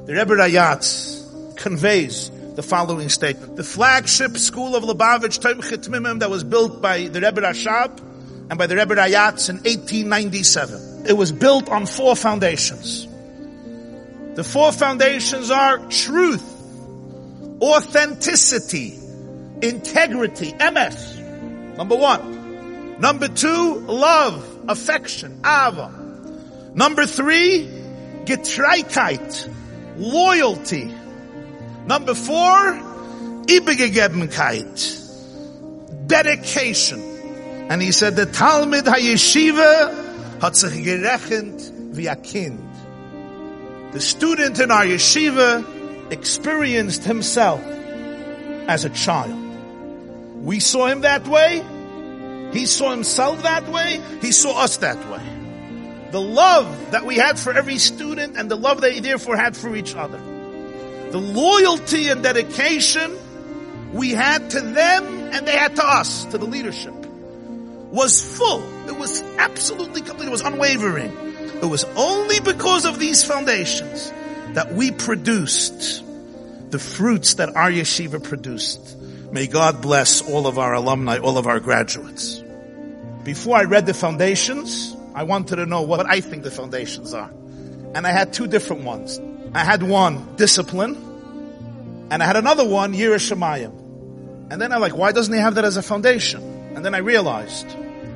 The Rebbe Rayatz conveys the following statement. The flagship school of Lubavitch, Tomchei Tmimim, that was built by the Rebbe Rashab and by the Rebbe Rayatz in 1897. It was built on 4 foundations. The 4 foundations are truth, authenticity, integrity, MS, number 1. Number 2, love, affection, Ava. Number 3, Getreitkeit, loyalty. Number 4, Ibegegebenkeit, dedication. And he said, the Talmid HaYeshiva hat sich gerechnet wie a Kind. The student in our yeshiva experienced himself as a child. We saw him that way. He saw himself that way. He saw us that way. The love that we had for every student and the love they therefore had for each other. The loyalty and dedication we had to them and they had to us, to the leadership, was full. It was absolutely complete. It was unwavering. It was only because of these foundations that we produced the fruits that our yeshiva produced. May God bless all of our alumni, all of our graduates. Before I read the foundations, I wanted to know what I think the foundations are. And I had 2 different ones. I had one, discipline, and I had another one, Yireh Shamayim. And then I'm like, why doesn't he have that as a foundation? And then I realized,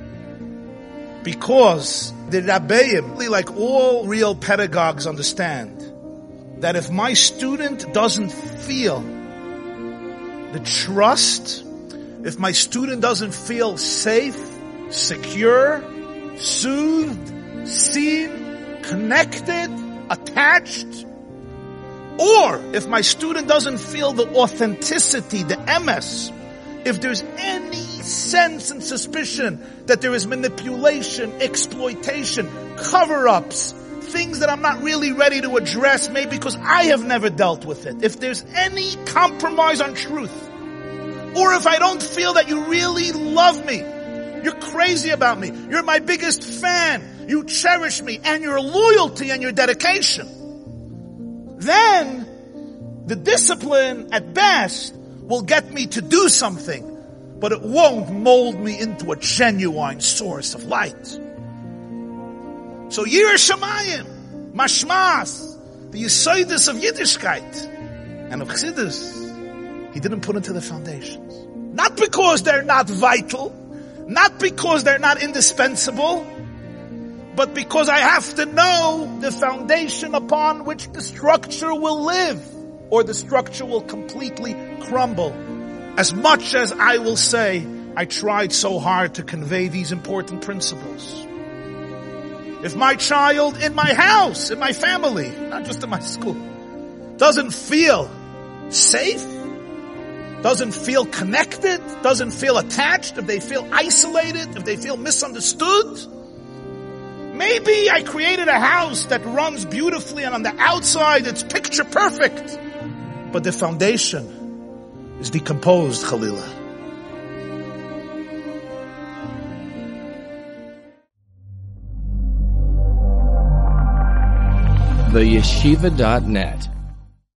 because the Rabbeim, like all real pedagogues, understand that if my student doesn't feel the trust, if my student doesn't feel safe, secure, soothed, seen, connected, attached, or if my student doesn't feel the authenticity, the MS, if there's any sense and suspicion that there is manipulation, exploitation, cover-ups, things that I'm not really ready to address, maybe because I have never dealt with it. If there's any compromise on truth, or if I don't feel that you really love me, you're crazy about me, you're my biggest fan, you cherish me, and your loyalty and your dedication, then the discipline at best will get me to do something, but it won't mold me into a genuine source of light. So Yireh Shamayim, Mashmas, the Yesodus of Yiddishkeit and of Chassidus, he didn't put into the foundations. Not because they're not vital, not because they're not indispensable, but because I have to know the foundation upon which the structure will live, or the structure will completely crumble. As much as I will say, I tried so hard to convey these important principles. If my child in my house, in my family, not just in my school, doesn't feel safe, doesn't feel connected, doesn't feel attached, if they feel isolated, if they feel misunderstood, maybe I created a house that runs beautifully and on the outside it's picture perfect, but the foundation is decomposed, Khalilah. TheYeshiva.net